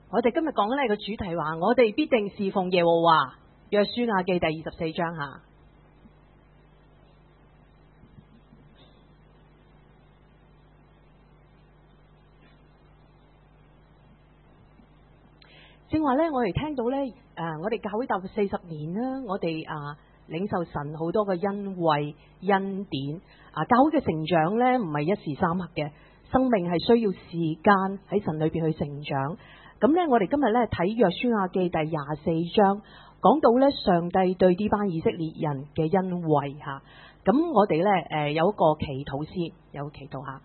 我哋今日講呢個主題話，我哋必定侍奉耶和華。約書亞記第24章下。正話呢，我哋聽到呢，我哋教會踏入40年啦，我哋領受神好多嘅恩惠恩典。教會嘅成長呢，唔係一時三刻嘅，生命係需要時間喺神裏邊去成長。咁呢，我哋今日呢睇約書亞記第24章，講到呢上帝對呢班以色列人嘅恩惠吓。咁我哋呢有一個祈禱先，有個祈禱下。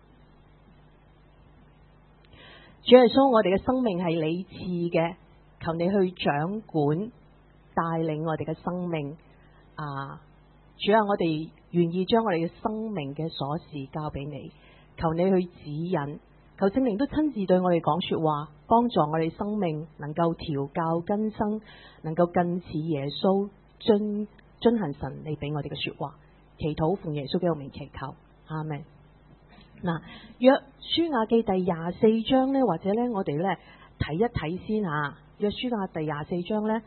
主耶穌，我哋嘅生命係你賜嘅，求你去掌管帶領我哋嘅生命。主啊，我哋願意將我哋嘅生命嘅鎖匙交俾你，求你去指引，求聖靈都親自對我哋講說話，幫助我哋生命能夠調教更新，能夠更似耶穌，遵行神你俾我哋嘅說話。祈禱奉耶穌基督名祈求，阿們。嗱，約書亞記第24章呢，或者呢，我哋呢睇一睇先吓。約書亞第24章呢，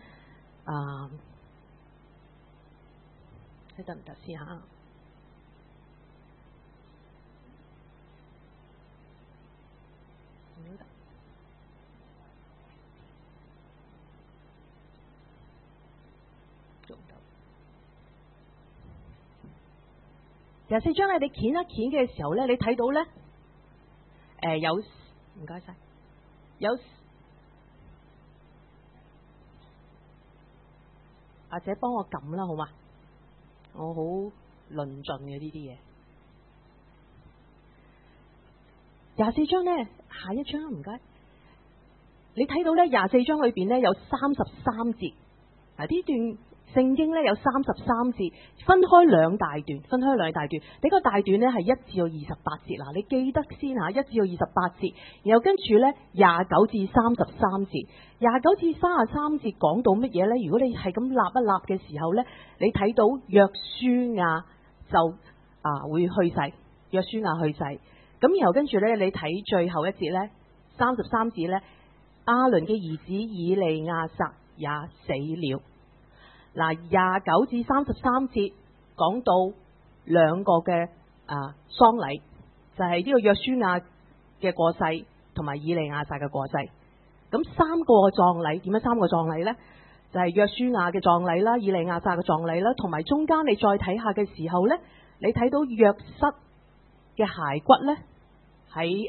睇得唔得先吓？24章咧，你掀一掀嘅時候咧，你睇到咧，有唔該晒，有或者幫我撳啦，好嘛？我好論盡嘅呢啲嘢。24章咧，下一章唔該，你睇到咧24章裏邊咧有33節，呢段聖經咧有33節，分開兩大段。呢個大段咧係1至到28節啦，你記得先吓，1至到28節，然後跟住咧29至33節，29至33節講到乜嘢咧？如果你係咁立一立嘅時候咧，你睇到約書亞就會去世，約書亞去世，咁然後跟住咧你睇最後一節咧33節咧，亞倫嘅兒子以利亞撒也死了。嗱，29至33節講到兩個嘅喪禮，就係呢個約書亞嘅過世同埋以利亞撒嘅過世。咁三個葬禮，點樣三個葬禮呢？就係約書亞嘅葬禮啦，以利亞撒嘅葬禮啦，同埋中間你再睇下嘅時候呢，你睇到約瑟嘅骸骨呢，喺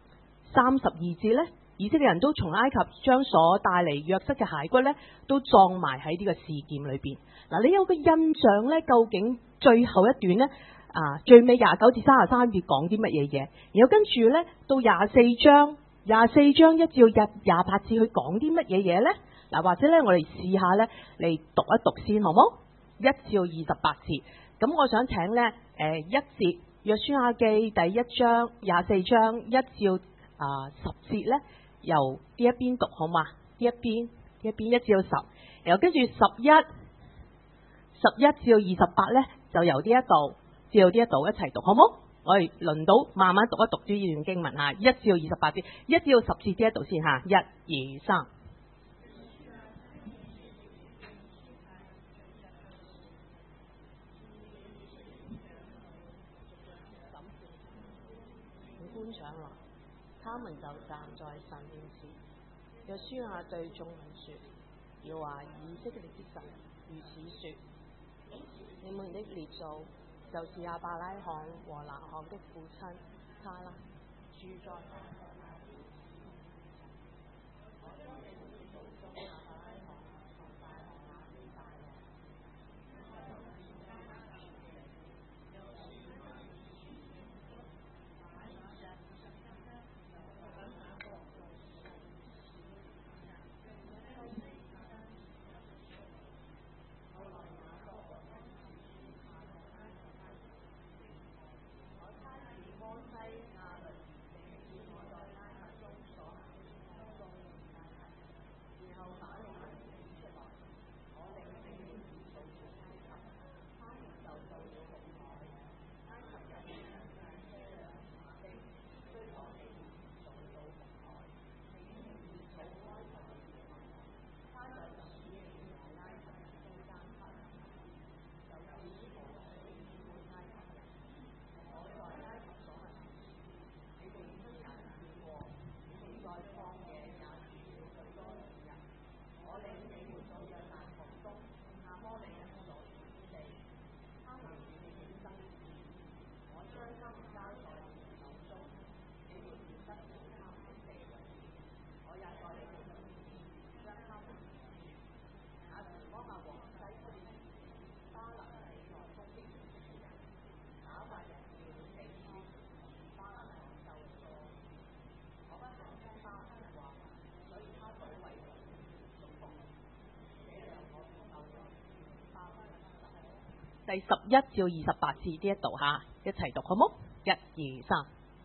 32節呢。以色列人都從埃及將所帶嚟約瑟嘅骸骨呢，都葬埋喺呢個事件裏邊。嗱，你有個印象呢？究竟最後一段呢？最尾29至33節講啲乜嘢嘢？然後跟住呢，到24章1至28節去講啲乜嘢嘢呢？嗱，或者呢，我哋試下呢嚟讀一讀先，好冇？1至28節。咁我想請呢一節約書亞記第1章24章1至10節呢。由呢一邊讀好嘛？呢一邊1至到10，然後跟住11至到28咧，就由呢一度至到呢一度一齊讀，好冇？我哋輪到慢慢讀一讀呢段經文吓，1至到28節，1至到10節呢一度先吓，1、2、3。官長來，他們就站在神面前。約書亞對眾民說：要話以色列的神如此說：你們的列祖就是亞伯拉罕和拿鶴的父親他拉，住在第11至28節呢一度吓，一齊讀好冇？1、2、3。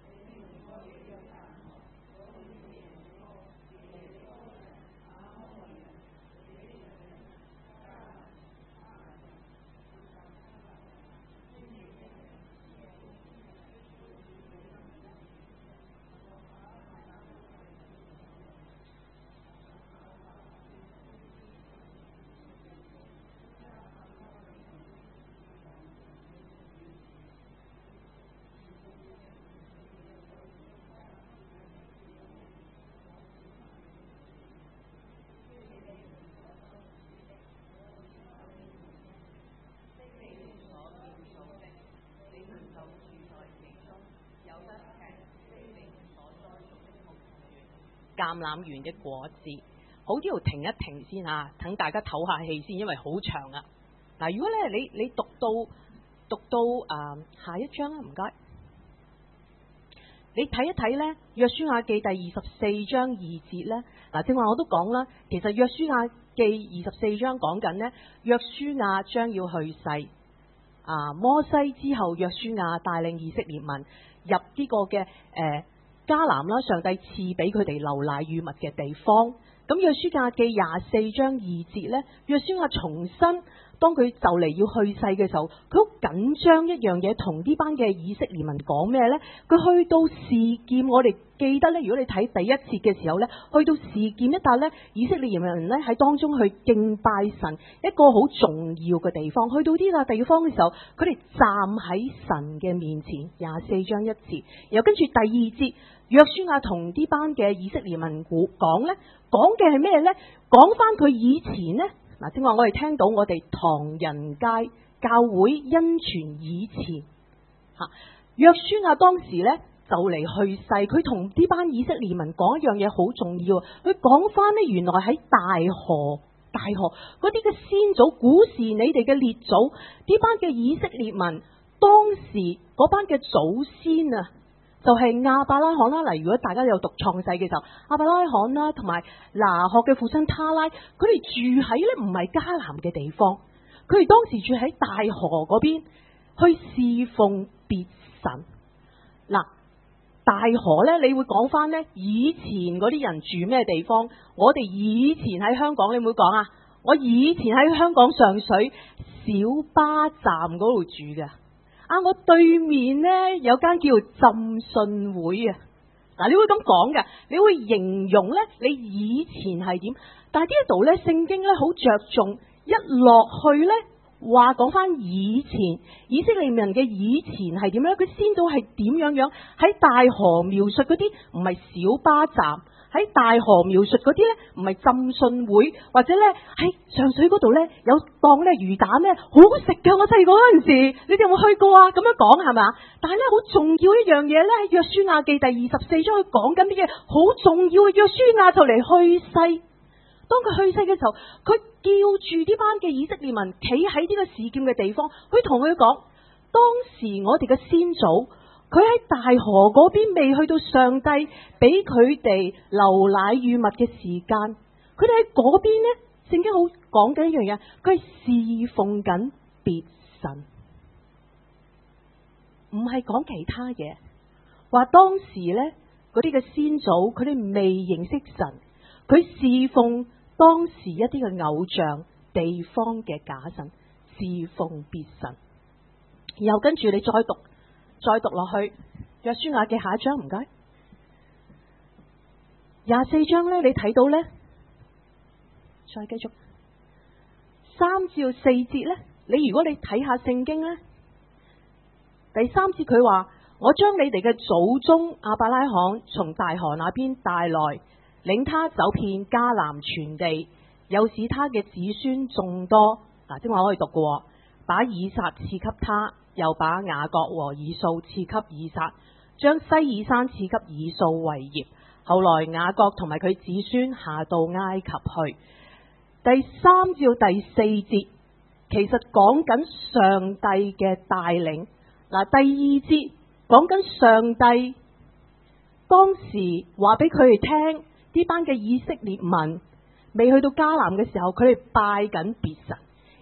橄欖園嘅果子，好，呢度停一停先啊，等大家唞下氣先，因為好長啊。嗱，如果咧你讀到下一章啦，唔該，你睇一睇咧，約書亞記第24章2節咧。嗱，正話我都講啦，其實約書亞記24章講緊呢，約書亞將要去世。摩西之後，約書亞帶領以色列民入呢個嘅迦南啦，上帝賜俾佢哋流奶與蜜嘅地方。咁約書亞記24章2節呢，約書亞重新當佢就嚟要去世嘅時候，佢好緊張一樣嘢，同呢班嘅以色列民講咩呢？佢去到示劍，我哋記得呢，如果你睇第一節嘅時候呢，去到示劍一笪呢，以色列人呢喺當中去敬拜神，一個好重要嘅地方。去到呢笪地方嘅時候，佢哋站喺神嘅面前。24章1節，然後跟住第2節，約書亞同呢班嘅以色列民講呢，講嘅係咩呢？講翻佢以前呢。嗱，正話我哋聽到我哋唐人街教會恩泉以前約書亞當時呢就嚟去世，佢同呢班以色列民講一樣嘢好重要，佢講翻呢，原來喺大河嗰啲嘅先祖，古時你哋嘅列祖，呢班嘅以色列民當時嗰班嘅祖先啊，就係亞伯拉罕啦。嗱，如果大家有讀創世嘅時候，亞伯拉罕啦，同埋拿鶴嘅父親他拉，佢哋住喺咧唔係迦南嘅地方，佢哋當時住喺大河嗰邊去侍奉別神。嗱，大河咧，你會講翻咧以前嗰啲人住咩地方？我哋以前喺香港，你會講啊？我以前喺香港上水小巴站嗰度住嘅。我對面呢有間叫浸信會啊。嗱，你會咁講嘅，你會形容呢你以前係點？但係呢一度呢，聖經呢好着重一落去呢，話講翻以前以色列人嘅以前係點樣？佢先祖係點樣喺大河描述嗰啲唔係小巴站，喺大河描述嗰啲呢，唔係浸信會，或者呢喺上水嗰度呢，有檔呢魚蛋呢，好好食㗎。我細個嗰陣時，你哋有冇去過啊？咁樣講係嘛？但係呢，好重要一樣嘢呢，喺約書亞記第24章佢講緊啲嘢好重要嘅。約書亞就嚟去世，當佢去世嘅時候，佢叫住呢班嘅以色列民企喺呢個示劍嘅地方，佢同佢講，當時我哋嘅先祖，佢喺大河嗰邊未去到上帝俾佢哋流奶與蜜嘅時間，佢哋喺嗰邊呢，聖經好講緊一樣嘢，佢係侍奉緊別神，唔係講其他嘢。話當時呢，嗰啲嘅先祖，佢哋未認識神，佢侍奉當時一啲嘅偶像、地方嘅假神，侍奉別神。然後跟住你再讀落去，約書亞嘅下一章，唔該，24章呢，你睇到呢，再繼續3至4節呢，你如果你睇下聖經呢，第3節佢話，我將你哋嘅祖宗亞伯拉罕從大河那邊帶來，領他走遍迦南全地，又使他嘅子孫眾多。嗱，即係話我可以讀嘅，把以撒賜給他，又把雅各和以掃賜給以撒，將西珥山賜給以掃為業。後來雅各同埋佢子孫下到埃及去。第3至第4節其實講緊上帝嘅帶領。嗱，第2節講緊上帝當時話俾佢哋聽，呢班嘅以色列民未去到迦南嘅時候，佢哋拜緊別神。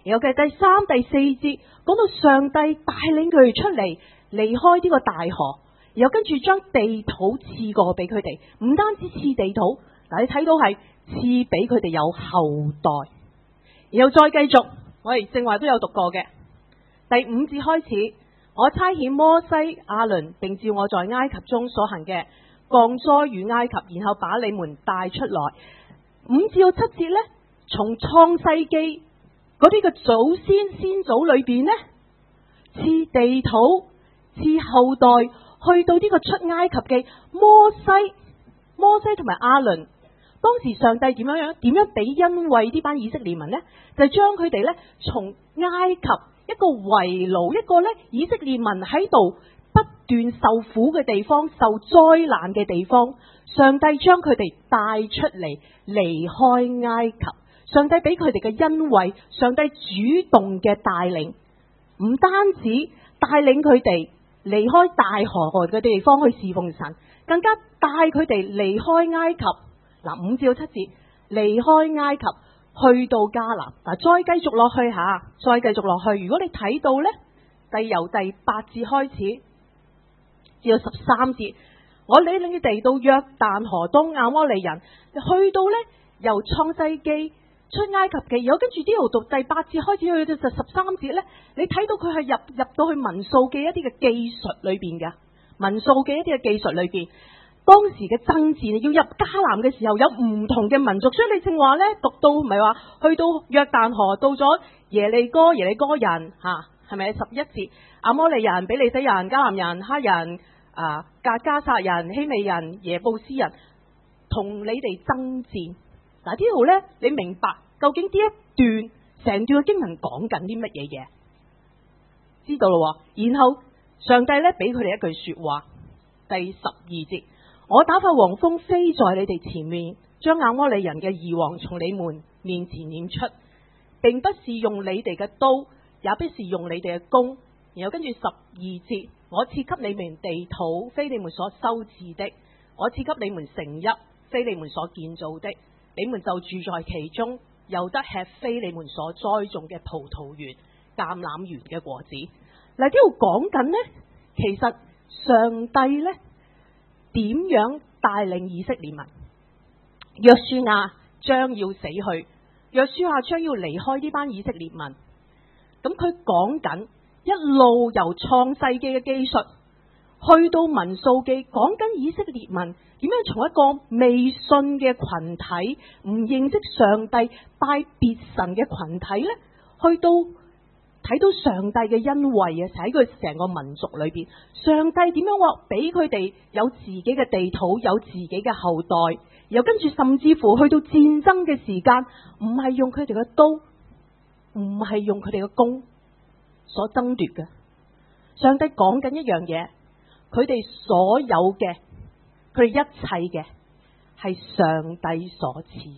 然後嘅第3、第4節講到上帝帶領佢哋出嚟，離開呢個大河，然後跟住將地土賜過俾佢哋，唔單止賜地土，嗱你睇到係賜俾佢哋有後代。然後再繼續，我哋正話都有讀過嘅第5節開始，我差遣摩西、亞倫，並照我在埃及中所行嘅降災與埃及，然後把你們帶出來。5至7節呢，從創世記嗰啲嘅祖先祖裏邊呢，賜地土、賜後代，去到呢個出埃及記，摩西同埋亞倫，當時上帝點樣俾恩惠呢班以色列民呢？就將佢哋呢從埃及一個為奴，一個呢以色列民喺度不斷受苦嘅地方、受災難嘅地方，上帝將佢哋帶出嚟，離開埃及。上帝俾佢哋嘅恩惠，上帝主動嘅帶領，唔單止帶領佢哋離開大河嘅地方去侍奉神，更加帶佢哋離開埃及。嗱，5至7節離開埃及去到迦南。嗱，再繼續落去吓，再繼續落去。如果你睇到呢，由第8節開始至到13節，我領你哋到約旦河東亞摩利人，去到呢由創世記出埃及記，然後跟住呢度讀第8節開始去到13節呢，你睇到佢係入到去民數記一啲嘅技術裏邊嘅，民數記一啲嘅技術裏邊。當時嘅爭戰要入迦南嘅時候，有唔同嘅民族，所以你正話呢讀到唔係話去到約旦河，到咗耶利哥人吓，係咪11節？亞摩利人、比利洗人、迦南人、黑人、革迦撒人、希未人、耶布斯人同你哋爭戰。嗱，呢度呢，你明白究竟呢一段成段嘅經文講緊啲乜嘢嘢？知道咯。然後上帝呢俾佢哋一句說話，第12節。我打發黃蜂飛在你哋前面，將亞摩利人嘅二王從你們面前攆出，並不是用你哋嘅刀，也不是用你哋嘅弓。然後跟住12節，我賜給你們地土，非你們所修治的；我賜給你們城邑，非你們所建造的。你們就住在其中，又得吃非你們所栽種嘅葡萄園、橄欖園嘅果子。嗱，呢度講緊呢，其實上帝呢點樣帶領以色列民？約書亞將要死去，約書亞將要離開呢班以色列民。咁佢講緊一路由創世記嘅記述去到民數記，講緊以色列民點樣從一個未信嘅群體、唔認識上帝、拜別神嘅群體呢，去到睇到上帝嘅恩惠啊！喺佢成個民族裏邊，上帝點樣話俾佢哋有自己嘅地土，有自己嘅後代，然後跟住甚至乎去到戰爭嘅時間，唔係用佢哋嘅刀，唔係用佢哋嘅弓所爭奪嘅。上帝講緊一樣嘢，佢哋所有嘅，佢哋一切嘅係上帝所賜。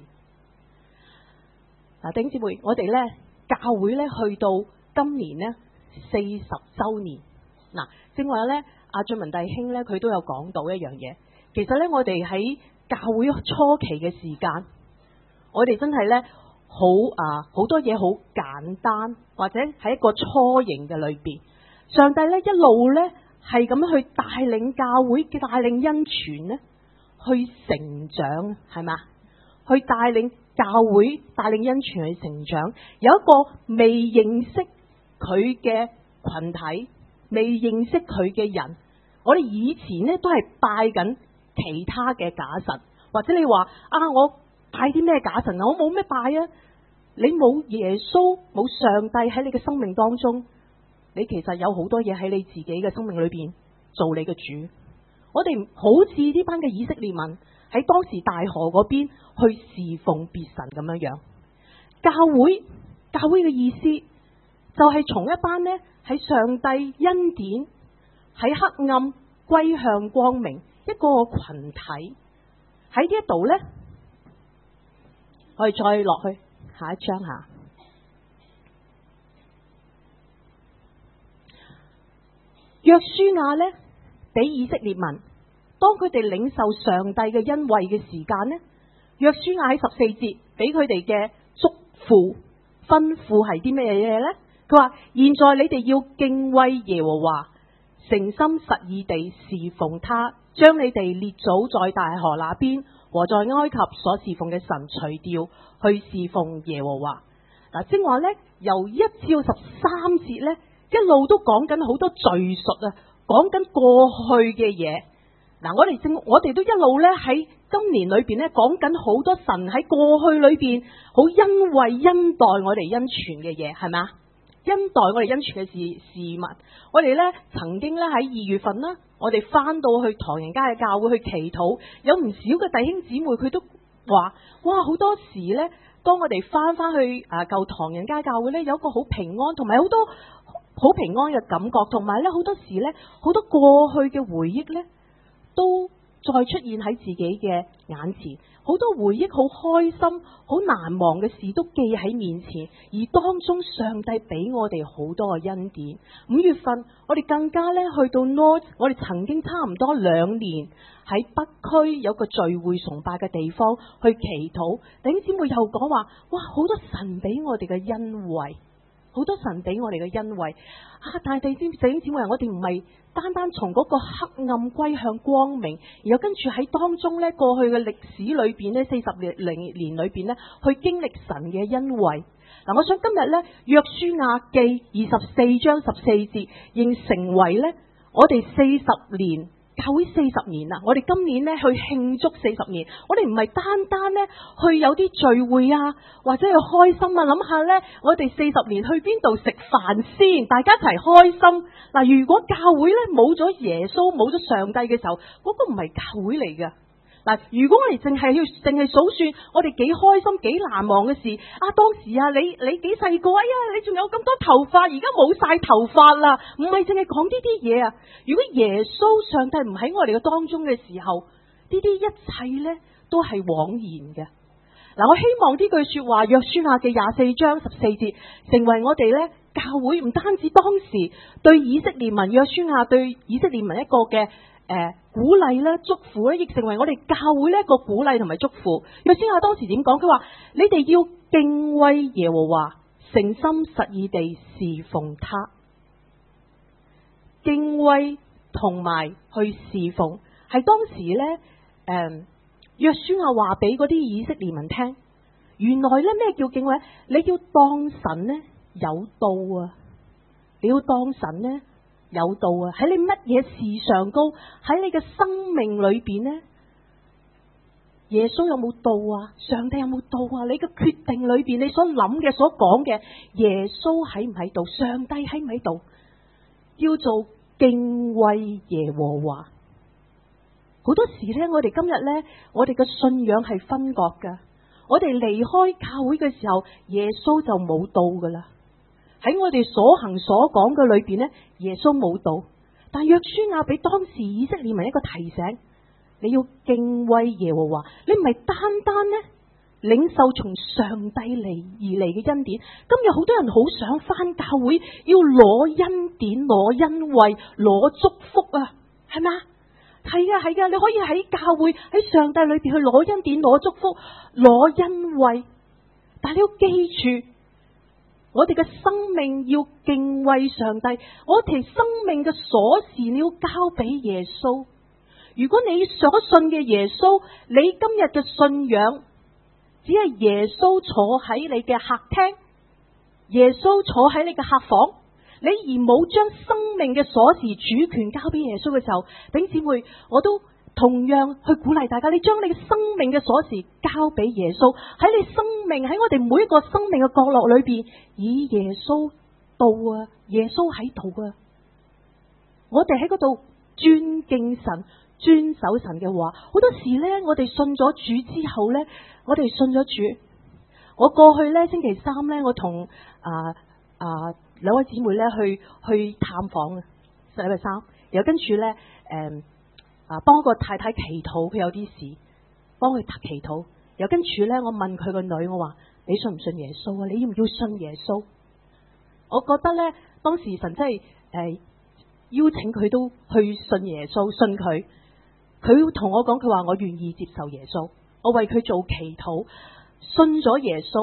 嗱，弟兄姊妹，我哋呢教會呢去到今年呢40周年，嗱，正話呢阿俊文弟兄呢，佢都有講到一樣嘢。其實呢，我哋喺教會初期嘅時間，我哋真係呢好多嘢好簡單，或者喺一個初型嘅裏邊，上帝呢一路呢係咁樣去帶領教會嘅，帶領恩傳呢去成長，係嘛？去帶領教會，帶領恩傳去成長。有一個未認識佢嘅群體，未認識佢嘅人，我哋以前呢都係拜緊其他嘅假神，或者你話我拜啲咩假神啊？我冇咩拜啊！你冇耶穌，冇上帝喺你嘅生命當中，你其實有好多嘢喺你自己嘅生命裏邊做你嘅主。我哋好似呢班嘅以色列民喺當時大河嗰邊去侍奉別神咁樣樣。教會嘅意思就係從一班呢喺上帝恩典喺黑暗歸向光明一個群體。喺呢一度呢，我哋再落去下一章下。約書亞呢俾以色列民，當佢哋領受上帝嘅恩惠嘅時間呢，約書亞喺14節俾佢哋嘅囑咐吩咐係啲咩嘢呢？佢話：現在你哋要敬畏耶和華，誠心實意地侍奉他，將你哋列祖在大河那邊和在埃及所侍奉嘅神除掉，去侍奉耶和華。嗱，正話呢，由1至13節呢，一路都講緊好多敘述啊，講緊過去嘅嘢。嗱，我哋都一路咧喺今年裏邊咧講緊好多神喺過去裏邊好恩惠恩待我哋恩傳嘅嘢，係咪啊？恩待我哋恩傳嘅事物，我哋咧曾經咧喺2月份啦，我哋翻到去唐人街嘅教會去祈禱，有唔少嘅弟兄姊妹佢都話：哇，好多時咧，當我哋翻去舊唐人街教會咧，有一個好平安，同埋好多好平安嘅感覺，同埋咧好多時咧好多過去嘅回憶咧，都再出現喺自己嘅眼前，好多回憶好開心、好難忘嘅事都記喺面前，而當中上帝俾我哋好多嘅恩典。5月份我哋更加咧去到 North， 我哋曾經差唔多2年喺北區有個聚會崇拜嘅地方去祈禱，弟兄姊妹又講話：哇，好多神俾我哋嘅恩惠，好多神俾我哋嘅恩惠啊！但係弟兄姊妹，我哋唔係單單從嗰個黑暗歸向光明，然後跟住喺當中咧過去嘅歷史裏邊咧40年裏邊咧去經歷神嘅恩惠。嗱，我想今日咧約書亞記24章14節，應成為咧我哋40年。教會40年啦，我哋今年咧去慶祝40年，我哋唔係單單咧去有啲聚會啊，或者去開心啊，諗下咧我哋40年去邊度食飯先，大家一齊開心。嗱，如果教會咧冇咗耶穌冇咗上帝嘅時候，嗰個唔係教會嚟㗎。嗱，如果我哋淨係數算我哋幾開心幾難忘嘅事啊，當時啊你幾細個，哎呀你仲有咁多頭髮，而家冇晒頭髮啦，唔係淨係講呢啲嘢啊。如果耶穌上帝唔喺我哋嘅當中嘅時候，呢啲一切呢都係枉然嘅。嗱，我希望呢句說話約書亞記24章14節成為我哋呢教會唔單止當時對以色列民約書亞對以色列民一個嘅鼓勵咧，祝福咧，亦成為我哋教會呢一個鼓勵同埋祝福。約書亞當時點講？佢話：你哋要敬畏耶和華，誠心實意地侍奉他。敬畏同埋去侍奉，係當時咧約書亞話俾嗰啲以色列民聽，原來咧咩叫敬畏？你要當神呢有道啊！你要當神呢有道啊！喺你乜嘢事上高，喺你嘅生命裏邊呢，耶穌有冇道啊？上帝有冇道啊？你嘅決定裏邊，你所諗嘅、所講嘅，耶穌喺唔喺度？上帝喺唔喺度？叫做敬畏耶和華。好多時呢，我哋今日呢，我哋嘅信仰係分割噶。我哋離開教會嘅時候，耶穌就冇道噶啦。喺我哋所行所講嘅裏邊呢，耶穌冇道，但約書亞俾當時以色列民一個提醒：你要敬畏耶和華，你唔係單單呢領受從上帝而嚟嘅恩典。今日好多人好想返教會，要攞恩典、攞恩惠、攞祝福啊，係咪啊？係噶，你可以喺教會喺上帝裏邊去攞恩典、攞祝福、攞恩惠，但係你要記住。我哋嘅生命要敬畏上帝，我哋生命嘅鎖匙你要交俾耶穌。如果你所信嘅耶穌，你今日嘅信仰只係耶穌坐喺你嘅客廳，耶穌坐喺你嘅客房，你而冇將生命嘅鎖匙主權交俾耶穌嘅時候，弟兄姊妹，我都同樣去鼓勵大家，你將你嘅生命嘅鎖匙交俾耶穌，喺你生命喺我哋每一個生命嘅角落裏邊，以耶穌道啊，耶穌喺度啊，我哋喺嗰度尊敬神、遵守神嘅話。好多時呢，我哋信咗主之後呢，我哋信咗主。我過去呢星期3呢，我同兩位姊妹呢去探訪啊，禮拜3，然後跟住呢。幫個太太祈禱，佢有啲事，幫佢祈禱。又跟住呢，我問佢個女，我話：你信唔信耶穌啊？你要唔要信耶穌？我覺得呢，當時神真係邀請佢都去信耶穌，信佢。佢同我講，佢話我願意接受耶穌，我為佢做祈禱，信咗耶穌。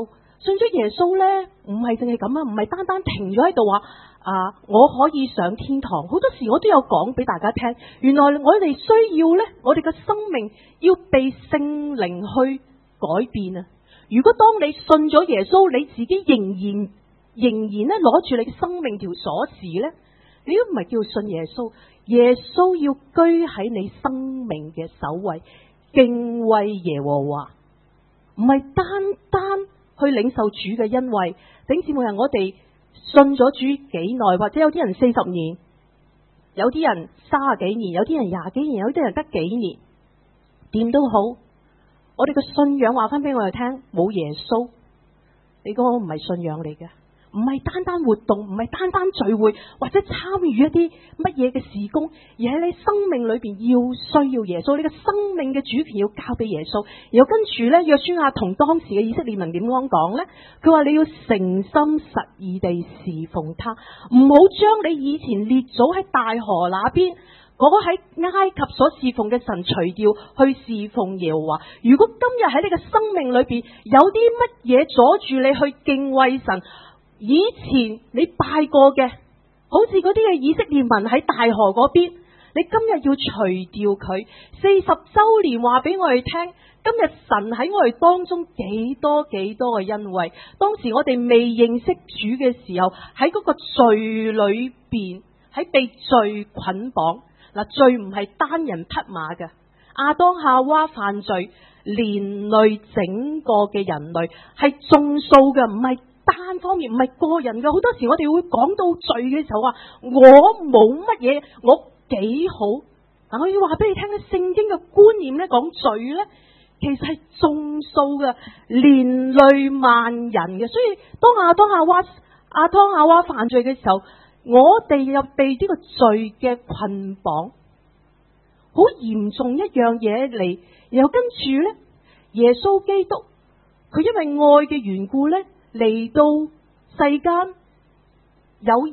信咗耶穌呢，唔係淨係咁啊，唔係單單停咗喺度話我可以上天堂。好多時我都有講俾大家聽，原來我哋需要呢，我哋嘅生命要被聖靈去改變啊！如果當你信咗耶穌，你自己仍然咧攞住你嘅生命條鎖匙呢，你都唔係叫信耶穌。耶穌要居喺你生命嘅首位，敬畏耶和華，唔係單單去領受主嘅恩惠。弟兄姊妹啊，我哋信咗主幾耐，或者有啲人40年，有啲人30幾年，有啲人20幾年，有啲人得幾年，點都好，我哋嘅信仰話翻俾我哋聽，冇耶穌，你嗰個唔係信仰嚟嘅。唔係單單活動，唔係單單聚會，或者參與一啲乜嘢嘅事工，而喺你生命裏邊要需要耶穌，你嘅生命嘅主權要交俾耶穌。然後跟住呢，約書亞同當時嘅以色列民點樣講呢？佢話你要誠心實意地侍奉他，唔好將你以前列祖喺大河那邊嗰個喺埃及所侍奉嘅神除掉，去侍奉耶和華。如果今日喺你嘅生命裏邊有啲乜嘢阻住你去敬畏神，以前你拜過嘅，好似嗰啲嘅以色列民喺大河嗰邊，你今日要除掉佢。40週年話俾我哋聽，今日神喺我哋當中幾多嘅恩惠。當時我哋未認識主嘅時候，喺嗰個罪裏邊，喺被罪捆綁。嗱，罪唔係單人匹馬嘅，亞當夏娃犯罪，連累整個嘅人類係眾數嘅，唔係單方面，唔係個人嘅。好多時我哋會講到罪嘅時候話，我冇乜嘢，我幾好。嗱，我要話俾你聽咧，聖經嘅觀念咧講罪咧，其實係眾數嘅，連累萬人嘅。所以當亞當夏娃犯罪嘅時候，我哋又被呢個罪嘅捆綁，好嚴重一樣嘢嚟。然後跟住咧，耶穌基督佢因為愛嘅緣故咧，嚟到世間，有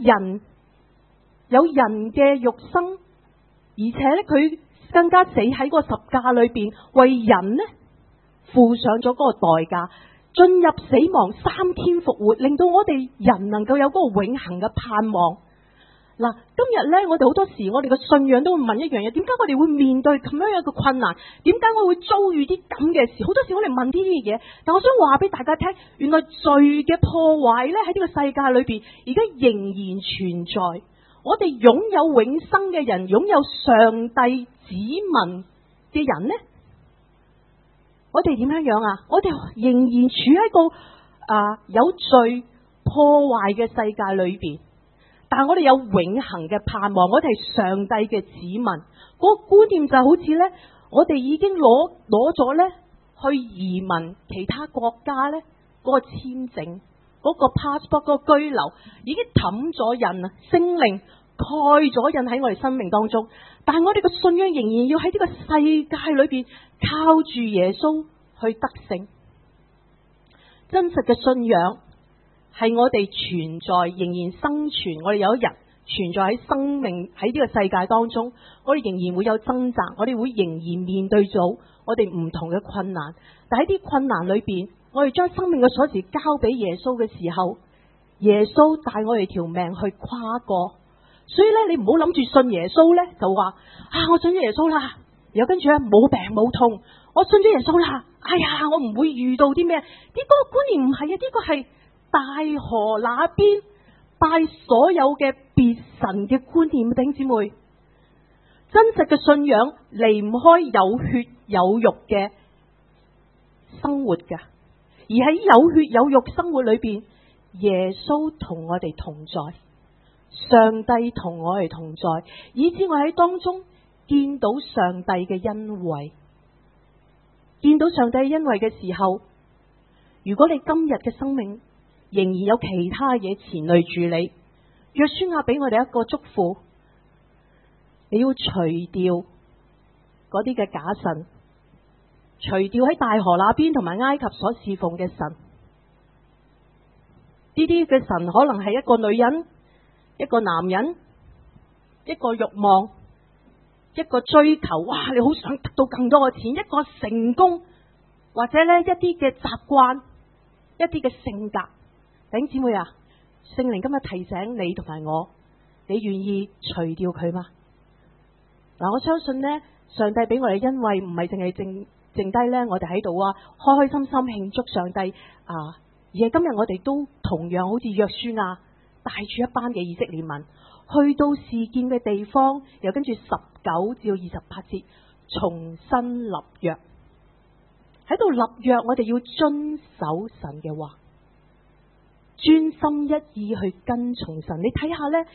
人嘅肉身，而且咧佢更加死喺個十架裏邊，為人呢付上咗嗰個代價，進入死亡，3天復活，令到我哋人能夠有嗰個永恆嘅盼望。嗱，今日咧，我哋好多時，我哋嘅信仰都會問一樣嘢：點解我哋會面對咁樣一個困難？點解我會遭遇啲咁嘅事？好多時我哋問呢啲嘢，但我想話俾大家聽，原來罪嘅破壞咧喺呢個世界裏邊，而家仍然存在。我哋擁有永生嘅人，擁有上帝子民嘅人呢，我哋點樣啊？我哋仍然處喺個有罪破壞嘅世界裏邊。但係我哋有永恒嘅盼望，我哋係上帝嘅子民。嗰個觀念就好似呢，我哋已經攞咗呢去移民其他國家呢嗰個簽證，嗰個 passport 嗰個居留已經抌咗印啊，聖靈蓋咗印喺我哋生命當中。但係我哋嘅信仰仍然要喺呢個世界裏邊靠住耶穌去得勝。真實嘅信仰係我哋存在，仍然生存。我哋有一日存在喺生命喺呢個世界當中，我哋仍然會有掙扎，我哋會仍然面對咗我哋唔同嘅困難。但喺啲困難裏邊，我哋將生命嘅鎖匙交俾耶穌嘅時候，耶穌帶我哋條命去跨過。所以咧，你唔好諗住信耶穌咧，就話我信咗耶穌啦，然後跟住咧冇病冇痛，我信咗耶穌啦，哎呀，我唔會遇到啲咩？啲嗰個觀念唔係啊，呢個係大河那邊拜所有嘅別神嘅觀念。弟兄姊妹，真實嘅信仰離唔開有血有肉嘅生活噶，而喺有血有肉生活裏邊，耶穌同我哋同在，上帝同我哋同在，以致我喺當中見到上帝嘅恩惠。見到上帝嘅恩惠嘅時候，如果你今日嘅生命仍然有其他嘢纏累住你，約書亞俾我哋一個祝福，你要除掉嗰啲嘅假神，除掉喺大河那邊同埋埃及所侍奉嘅神。呢啲嘅神可能係一個女人，一個男人，一個慾望，一個追求，哇！你好想得到更多嘅錢，一個成功，或者呢一啲嘅習慣， 一啲嘅性格。弟兄姊妹啊，聖靈今日提醒你同埋我，你願意除掉佢嗎？嗱，我相信呢，上帝俾我哋恩惠唔係淨係剩低呢，我哋喺度啊，開開心心慶祝上帝啊，而係今日我哋都同樣好似約書亞帶住一班嘅以色列民去到示劍嘅地方，又跟住19至28節重新立約，喺度立約，我哋要遵守神嘅話，專心一意去跟從神。你睇下呢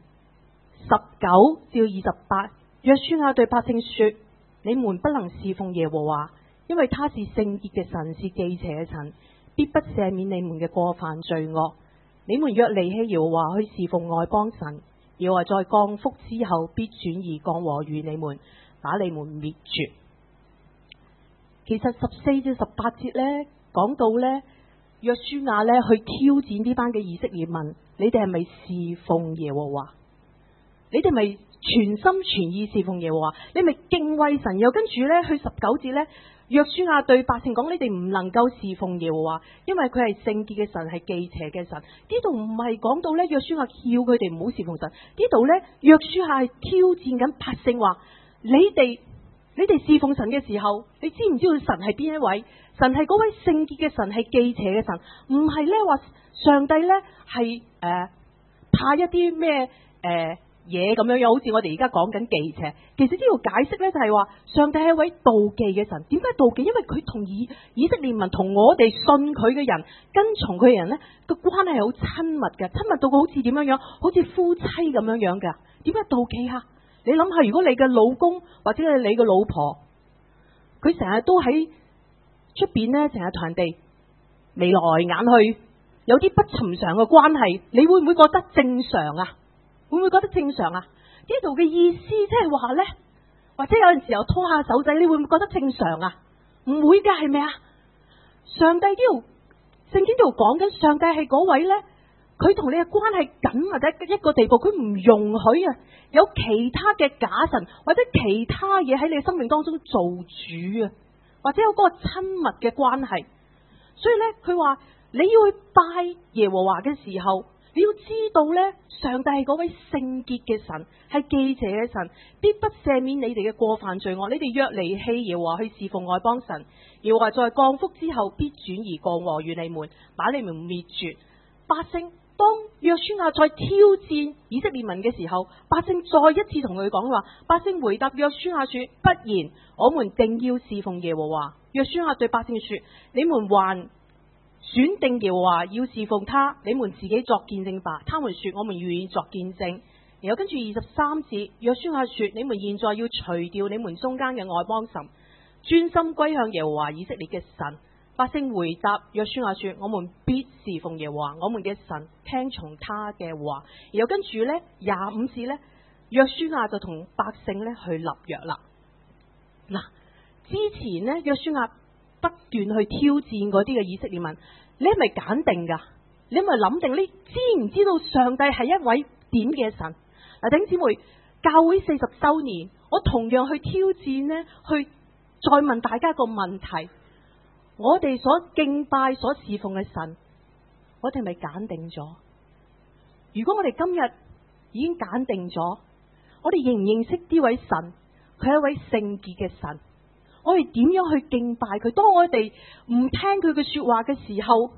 ，19至28，約書亞對百姓說：你們不能侍奉耶和華，因為他是聖潔嘅神，是忌邪嘅神，必不赦免你們嘅過犯罪惡。你們若離棄耶和華去侍奉外邦神，耶和華在降福之後必轉移降禍與你們，把你們滅絕。其實14至18節呢講到呢，約書亞呢去挑戰呢班嘅以色列民，你哋係咪侍奉耶和華？你哋咪全心全意侍奉耶和華？你咪敬畏神？又跟住呢去19節呢，約書亞對百姓講：你哋唔能夠侍奉耶和華，因為佢係聖潔嘅神，係忌邪嘅神。呢度唔係講到呢，約書亞叫佢哋唔好侍奉神，呢度呢，約書亞係挑戰緊百姓話：你哋侍奉神嘅時候，你知唔知道神係邊一位？神係嗰位聖潔嘅神，係忌邪嘅神，唔係呢話上帝呢係怕一啲咩嘢咁樣，好似我哋而家講緊忌邪。其實呢個解釋呢，就係話上帝係一位妒忌嘅神。點解妒忌？因為佢同以色列民同我哋信佢嘅人、跟從佢嘅人呢個關係好親密嘅，親密到好似點樣樣，好似夫妻咁樣樣噶。點解妒忌啊？你諗下，如果你嘅老公或者係你嘅老婆，佢成日都喺出邊呢，成日同人哋眉來眼去，有啲不尋常嘅關係，你會唔會覺得正常啊？會唔會覺得正常啊？呢度嘅意思即係話呢，或者有陣時候拖下手仔，你會唔會覺得正常啊？唔會噶，係咪啊？上帝呢度聖經呢度講緊，上帝係嗰位呢，佢同你嘅關係緊或者一個地步，佢唔容許啊有其他嘅假神或者其他嘢喺你生命當中做主啊，或者有嗰個親密嘅關係。所以呢，佢話你要去拜耶和華嘅時候，你要知道呢，上帝係嗰位聖潔嘅神，係忌邪嘅神，必不赦免你哋嘅過犯罪惡。你哋若離棄耶和華去侍奉外邦神，耶和華在降福之後必轉移降禍與你們，把你們滅絕。百姓當約書亞再挑戰以色列民嘅時候，百姓再一次同佢講話。百姓回答約書亞說：不然，我們定要侍奉耶和華。約書亞對百姓說：你們還選定耶和華要侍奉他，你們自己作見證吧。他們說：我們願意作見證。然後跟住23節，約書亞說：你們現在要除掉你們中間嘅外邦神，專心歸向耶和華以色列嘅神。百姓回答約書亞說：我們必侍奉耶和華我們嘅神，聽從他嘅話。然後跟住呢25節呢，約書亞就同百姓呢去立約啦。嗱，之前呢，約書亞不斷去挑戰嗰啲嘅以色列民，你係咪揀定噶？你係咪諗定？你知唔知道上帝係一位點嘅神？嗱，弟兄姊妹，教會40周年，我同樣去挑戰呢，去再問大家一個問題：我哋所敬拜、所侍奉嘅神，我哋係咪揀定咗？如果我哋今日已經揀定咗，我哋認唔認識呢位神？佢係一位聖潔嘅神。我哋點樣去敬拜佢？當我哋唔聽佢嘅說話嘅時候，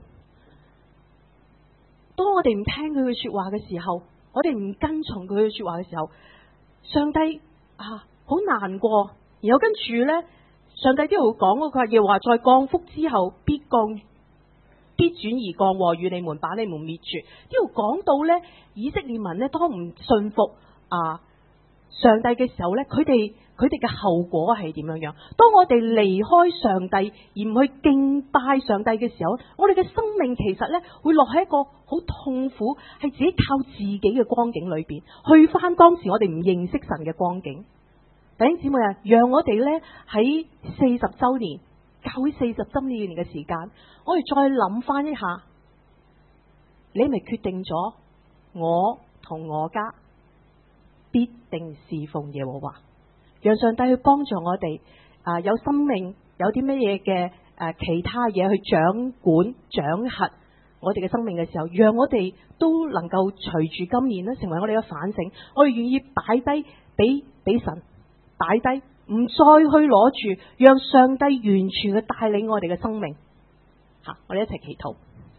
當我哋唔聽佢嘅說話嘅時候，我哋唔跟從佢嘅說話嘅時候，上帝好難過。然後跟住呢，上帝呢度講佢話，耶和華在降福之後必轉移降禍與你們，把你們滅絕。呢度講到呢，以色列民呢，當唔信服上帝嘅時候呢，佢哋嘅後果係點樣樣？當我哋離開上帝而唔去敬拜上帝嘅時候，我哋嘅生命其實呢會落喺一個好痛苦，係自己靠自己嘅光景裏邊，去翻當時我哋唔認識神嘅光景。弟兄姊妹啊，讓我哋呢喺40周年教會40周年嘅時間，我哋再諗翻一下，你咪決定咗我同我家必定侍奉耶和華，讓上帝去幫助我哋有生命有啲乜嘢嘅其他嘢去掌管掌轄我哋嘅生命嘅時候，讓我哋都能夠隨住今年咧，成為我哋嘅反省。我哋願意擺低俾神擺低，唔再去攞住，讓上帝完全去帶領我哋嘅生命。我哋一齊祈禱。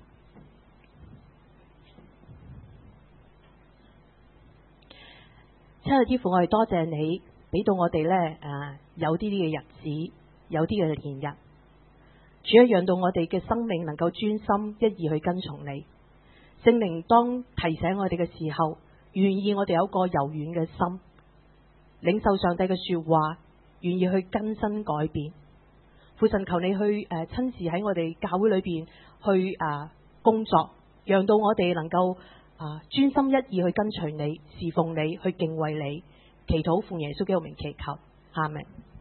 親愛的天父，我哋多謝你俾到我哋咧有啲嘅日子，有啲嘅年日。主啊，讓到我哋嘅生命能夠專心一意去跟從你。聖靈當提醒我哋嘅時候，願意我哋有一個柔軟嘅心，領受上帝嘅說話，願意去更新改變。父神，求你去親自喺我哋教會裏邊去工作，讓到我哋能夠專心一意去跟隨你、侍奉你、去敬畏你。祈禱奉耶穌基督名祈求，阿們。